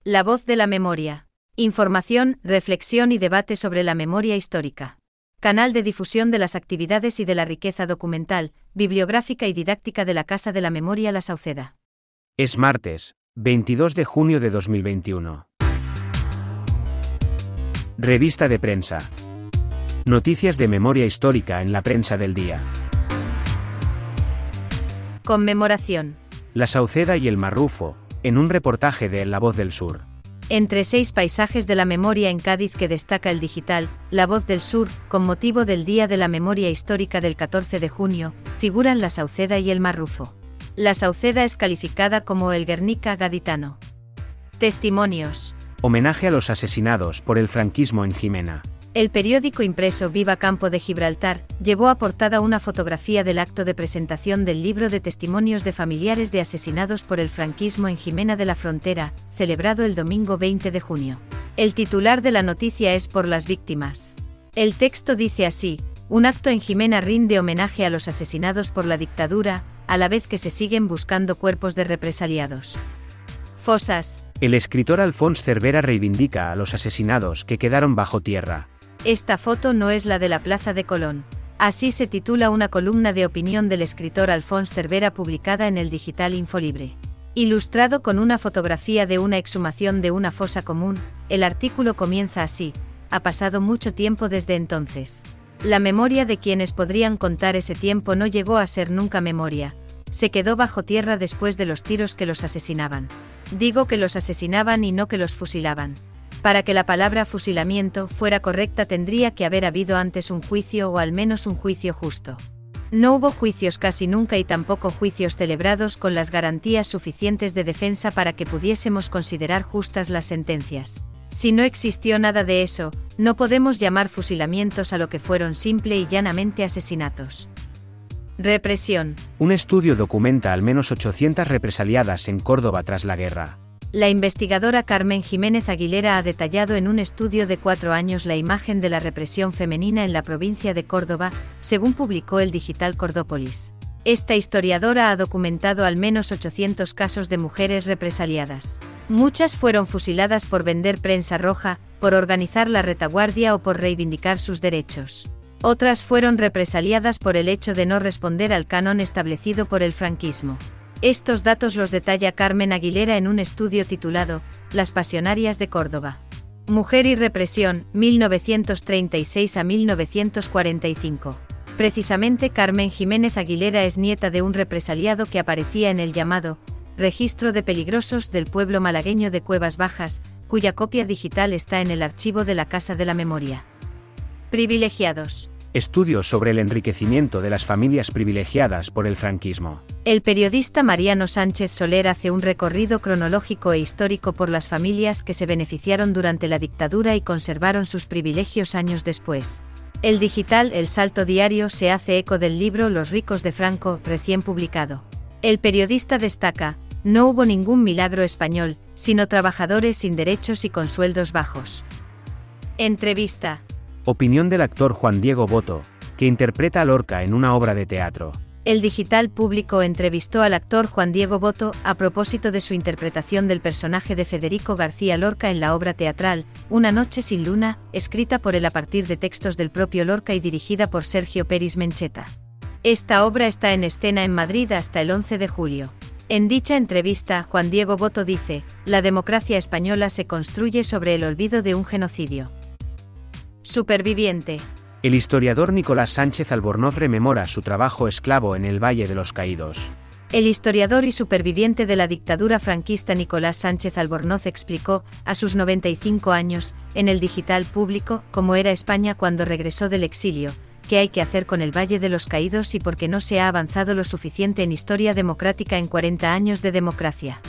La voz de la memoria. Información, reflexión y debate sobre la memoria histórica. Canal de difusión de las actividades y de la riqueza documental, bibliográfica y didáctica de la Casa de la Memoria La Sauceda. Es martes, 22 de junio de 2021. Revista de prensa. Noticias de memoria histórica en la prensa del día. Conmemoración. La Sauceda y el Marrufo, en un reportaje de La Voz del Sur. Entre 6 paisajes de la memoria en Cádiz que destaca el digital, La Voz del Sur, con motivo del Día de la Memoria Histórica del 14 de junio, figuran la Sauceda y el Marrufo. La Sauceda es calificada como el Guernica gaditano. Testimonios. Homenaje a los asesinados por el franquismo en Jimena. El periódico impreso Viva Campo de Gibraltar llevó a portada una fotografía del acto de presentación del libro de testimonios de familiares de asesinados por el franquismo en Jimena de la Frontera, celebrado el domingo 20 de junio. El titular de la noticia es Por las víctimas. El texto dice así: un acto en Jimena rinde homenaje a los asesinados por la dictadura, a la vez que se siguen buscando cuerpos de represaliados. Fosas. El escritor Alfons Cervera reivindica a los asesinados que quedaron bajo tierra. Esta foto no es la de la Plaza de Colón. Así se titula una columna de opinión del escritor Alfons Cervera publicada en el digital Infolibre. Ilustrado con una fotografía de una exhumación de una fosa común, el artículo comienza así: ha pasado mucho tiempo desde entonces. La memoria de quienes podrían contar ese tiempo no llegó a ser nunca memoria. Se quedó bajo tierra después de los tiros que los asesinaban. Digo que los asesinaban y no que los fusilaban. Para que la palabra fusilamiento fuera correcta tendría que haber habido antes un juicio o al menos un juicio justo. No hubo juicios casi nunca y tampoco juicios celebrados con las garantías suficientes de defensa para que pudiésemos considerar justas las sentencias. Si no existió nada de eso, no podemos llamar fusilamientos a lo que fueron simple y llanamente asesinatos. Represión. Un estudio documenta al menos 800 represaliadas en Córdoba tras la guerra. La investigadora Carmen Jiménez Aguilera ha detallado en un estudio de 4 años la imagen de la represión femenina en la provincia de Córdoba, según publicó el digital Cordópolis. Esta historiadora ha documentado al menos 800 casos de mujeres represaliadas. Muchas fueron fusiladas por vender prensa roja, por organizar la retaguardia o por reivindicar sus derechos. Otras fueron represaliadas por el hecho de no responder al canon establecido por el franquismo. Estos datos los detalla Carmen Aguilera en un estudio titulado Las Pasionarias de Córdoba. Mujer y represión, 1936 a 1945. Precisamente Carmen Jiménez Aguilera es nieta de un represaliado que aparecía en el llamado Registro de Peligrosos del pueblo malagueño de Cuevas Bajas, cuya copia digital está en el archivo de la Casa de la Memoria. Privilegiados. Estudios sobre el enriquecimiento de las familias privilegiadas por el franquismo. El periodista Mariano Sánchez Soler hace un recorrido cronológico e histórico por las familias que se beneficiaron durante la dictadura y conservaron sus privilegios años después. El digital El Salto Diario se hace eco del libro Los ricos de Franco, recién publicado. El periodista destaca: no hubo ningún milagro español, sino trabajadores sin derechos y con sueldos bajos. Entrevista. Opinión del actor Juan Diego Boto, que interpreta a Lorca en una obra de teatro. El digital Público entrevistó al actor Juan Diego Boto a propósito de su interpretación del personaje de Federico García Lorca en la obra teatral Una noche sin luna, escrita por él a partir de textos del propio Lorca y dirigida por Sergio Peris Mencheta. Esta obra está en escena en Madrid hasta el 11 de julio. En dicha entrevista, Juan Diego Boto dice: la democracia española se construye sobre el olvido de un genocidio. Superviviente. El historiador Nicolás Sánchez Albornoz rememora su trabajo esclavo en el Valle de los Caídos. El historiador y superviviente de la dictadura franquista Nicolás Sánchez Albornoz explicó, a sus 95 años, en el digital Público, cómo era España cuando regresó del exilio, qué hay que hacer con el Valle de los Caídos y por qué no se ha avanzado lo suficiente en historia democrática en 40 años de democracia.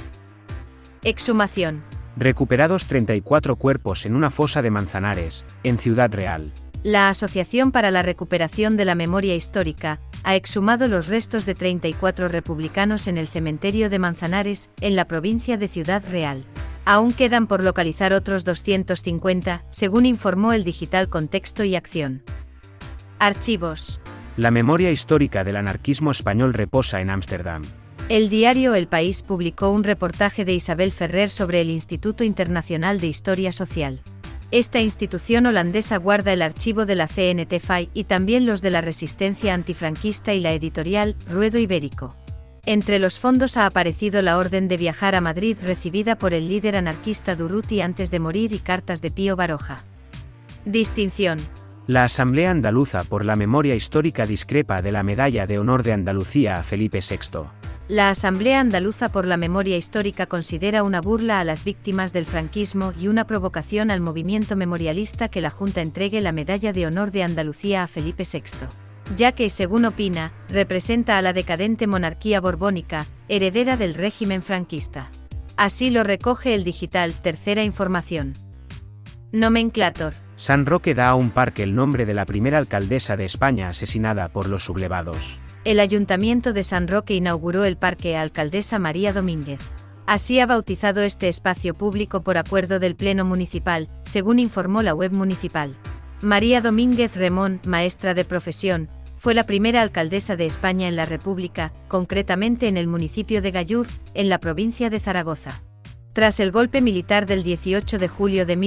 Exhumación. Recuperados 34 cuerpos en una fosa de Manzanares, en Ciudad Real. La Asociación para la Recuperación de la Memoria Histórica ha exhumado los restos de 34 republicanos en el cementerio de Manzanares, en la provincia de Ciudad Real. Aún quedan por localizar otros 250, según informó el digital Contexto y Acción. Archivos. La memoria histórica del anarquismo español reposa en Ámsterdam. El diario El País publicó un reportaje de Isabel Ferrer sobre el Instituto Internacional de Historia Social. Esta institución holandesa guarda el archivo de la CNT-FAI y también los de la resistencia antifranquista y la editorial Ruedo Ibérico. Entre los fondos ha aparecido la orden de viajar a Madrid recibida por el líder anarquista Durruti antes de morir y cartas de Pío Baroja. Distinción. La Asamblea Andaluza por la Memoria Histórica discrepa de la Medalla de Honor de Andalucía a Felipe VI. La Asamblea Andaluza por la Memoria Histórica considera una burla a las víctimas del franquismo y una provocación al movimiento memorialista que la Junta entregue la Medalla de Honor de Andalucía a Felipe VI, ya que, según opina, representa a la decadente monarquía borbónica, heredera del régimen franquista. Así lo recoge el digital Tercera Información. Nomenclator. San Roque da a un parque el nombre de la primera alcaldesa de España asesinada por los sublevados. El Ayuntamiento de San Roque inauguró el Parque Alcaldesa María Domínguez. Así ha bautizado este espacio público por acuerdo del Pleno Municipal, según informó la web municipal. María Domínguez Remón, maestra de profesión, fue la primera alcaldesa de España en la República, concretamente en el municipio de Gallur, en la provincia de Zaragoza. Tras el golpe militar del 18 de julio de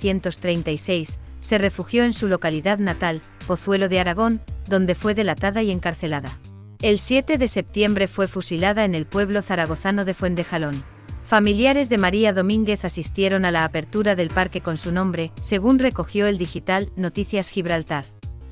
1936, se refugió en su localidad natal, Pozuelo de Aragón, donde fue delatada y encarcelada. El 7 de septiembre fue fusilada en el pueblo zaragozano de Fuentejalón. Familiares de María Domínguez asistieron a la apertura del parque con su nombre, según recogió el digital Noticias Gibraltar.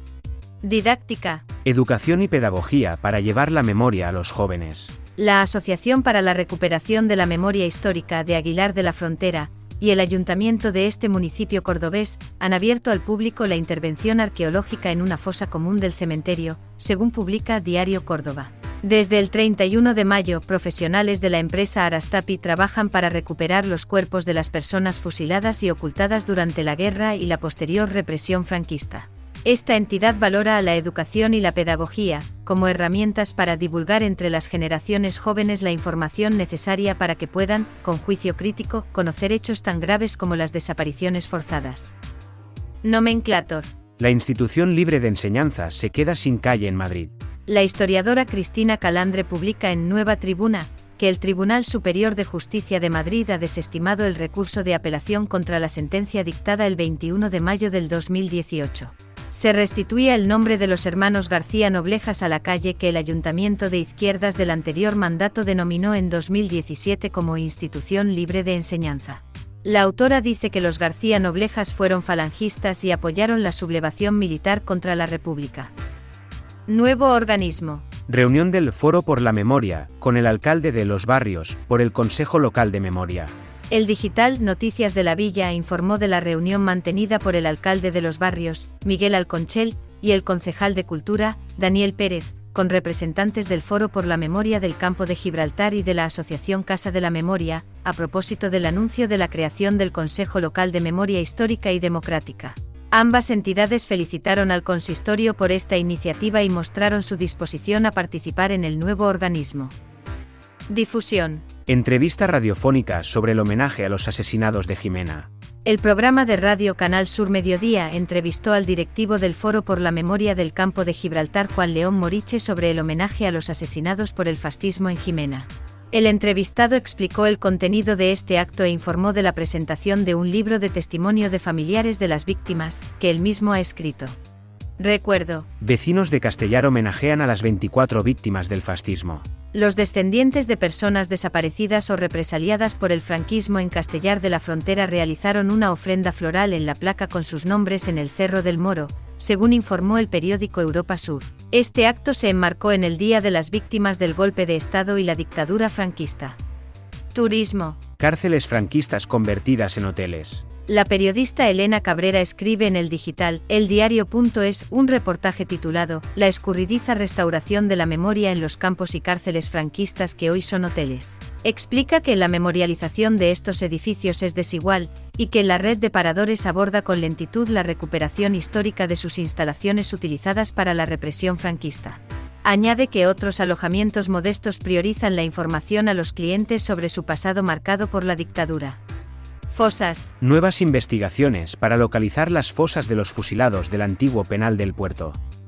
Didáctica. Educación y pedagogía para llevar la memoria a los jóvenes. La Asociación para la Recuperación de la Memoria Histórica de Aguilar de la Frontera y el Ayuntamiento de este municipio cordobés han abierto al público la intervención arqueológica en una fosa común del cementerio, según publica Diario Córdoba. Desde el 31 de mayo, profesionales de la empresa Arastapi trabajan para recuperar los cuerpos de las personas fusiladas y ocultadas durante la guerra y la posterior represión franquista. Esta entidad valora a la educación y la pedagogía, como herramientas para divulgar entre las generaciones jóvenes la información necesaria para que puedan, con juicio crítico, conocer hechos tan graves como las desapariciones forzadas. Nomenclator. La institución libre de enseñanza se queda sin calle en Madrid. La historiadora Cristina Calandre publica en Nueva Tribuna que el Tribunal Superior de Justicia de Madrid ha desestimado el recurso de apelación contra la sentencia dictada el 21 de mayo del 2018. Se restituía el nombre de los hermanos García Noblejas a la calle que el Ayuntamiento de Izquierdas del anterior mandato denominó en 2017 como institución libre de enseñanza. La autora dice que los García Noblejas fueron falangistas y apoyaron la sublevación militar contra la República. Nuevo organismo. Reunión del Foro por la Memoria, con el alcalde de Los Barrios, por el Consejo Local de Memoria. El digital Noticias de la Villa informó de la reunión mantenida por el alcalde de Los Barrios, Miguel Alconchel, y el concejal de Cultura, Daniel Pérez, con representantes del Foro por la Memoria del Campo de Gibraltar y de la Asociación Casa de la Memoria, a propósito del anuncio de la creación del Consejo Local de Memoria Histórica y Democrática. Ambas entidades felicitaron al consistorio por esta iniciativa y mostraron su disposición a participar en el nuevo organismo. Difusión. Entrevista radiofónica sobre el homenaje a los asesinados de Jimena. El programa de radio Canal Sur Mediodía entrevistó al directivo del Foro por la Memoria del Campo de Gibraltar, Juan León Moriche, sobre el homenaje a los asesinados por el fascismo en Jimena. El entrevistado explicó el contenido de este acto e informó de la presentación de un libro de testimonio de familiares de las víctimas, que él mismo ha escrito. Recuerdo. Vecinos de Castellar homenajean a las 24 víctimas del fascismo. Los descendientes de personas desaparecidas o represaliadas por el franquismo en Castellar de la Frontera realizaron una ofrenda floral en la placa con sus nombres en el Cerro del Moro, según informó el periódico Europa Sur. Este acto se enmarcó en el Día de las Víctimas del Golpe de Estado y la dictadura franquista. Turismo. Cárceles franquistas convertidas en hoteles. La periodista Elena Cabrera escribe en el digital eldiario.es un reportaje titulado «La escurridiza restauración de la memoria en los campos y cárceles franquistas que hoy son hoteles». Explica que la memorialización de estos edificios es desigual, y que la red de paradores aborda con lentitud la recuperación histórica de sus instalaciones utilizadas para la represión franquista. Añade que otros alojamientos modestos priorizan la información a los clientes sobre su pasado marcado por la dictadura. Fosas. Nuevas investigaciones para localizar las fosas de los fusilados del antiguo penal del Puerto.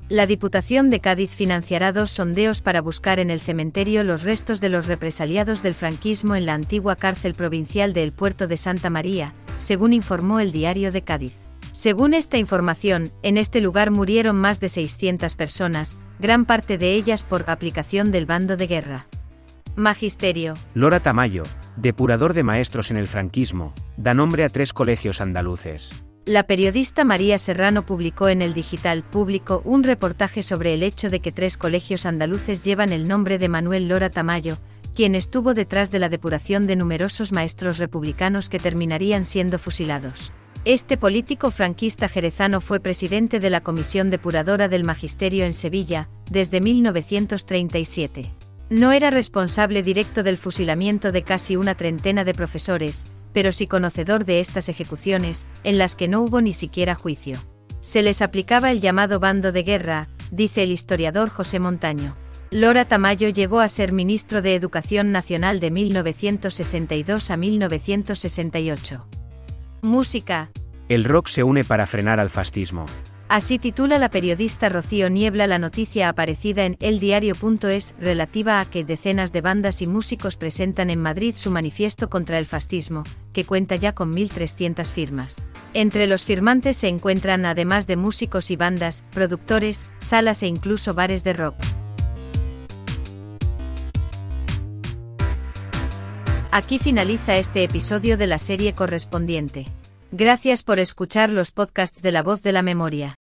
La Diputación de Cádiz financiará 2 sondeos para buscar en el cementerio los restos de los represaliados del franquismo en la antigua cárcel provincial de El Puerto de Santa María, según informó el Diario de Cádiz. Según esta información, en este lugar murieron más de 600 personas, gran parte de ellas por aplicación del bando de guerra. Magisterio. Lora Tamayo, depurador de maestros en el franquismo, da nombre a 3 colegios andaluces. La periodista María Serrano publicó en el Digital Público un reportaje sobre el hecho de que 3 colegios andaluces llevan el nombre de Manuel Lora Tamayo, quien estuvo detrás de la depuración de numerosos maestros republicanos que terminarían siendo fusilados. Este político franquista jerezano fue presidente de la Comisión Depuradora del Magisterio en Sevilla, desde 1937. No era responsable directo del fusilamiento de casi una treintena de profesores, pero sí conocedor de estas ejecuciones, en las que no hubo ni siquiera juicio. Se les aplicaba el llamado bando de guerra, dice el historiador José Montaño. Lora Tamayo llegó a ser ministro de Educación Nacional de 1962 a 1968. Música. El rock se une para frenar al fascismo. Así titula la periodista Rocío Niebla la noticia aparecida en eldiario.es relativa a que decenas de bandas y músicos presentan en Madrid su manifiesto contra el fascismo, que cuenta ya con 1.300 firmas. Entre los firmantes se encuentran, además de músicos y bandas, productores, salas e incluso bares de rock. Aquí finaliza este episodio de la serie correspondiente. Gracias por escuchar los podcasts de La Voz de la Memoria.